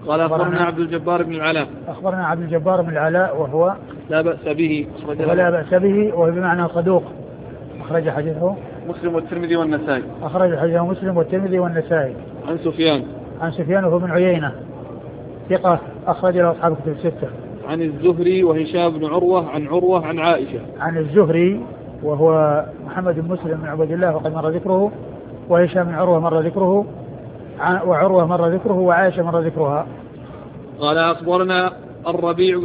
قال أخبرنا عبد الجبار بن العلاء. أخبرنا عبد الجبار بن العلاء وهو لا بأس به وهو بمعنى صدوق أخرج حديثه مسلم والترمذي والنسائي. أخرج حديثه مسلم والترمذي والنسائي. عن سفيان وهو بن عيينة ثقة أخرج له أصحاب الكتب الستة. عن الزهري وهشام بن عروة عن عروة عن عائشة. عن الزهري وهو محمد بن مسلم بن عبد الله وقد مر ذكره، وهشام بن عروة مر ذكره، وعروة مر ذكره، وعائشة مر ذكرها. قال أخبرنا الربيع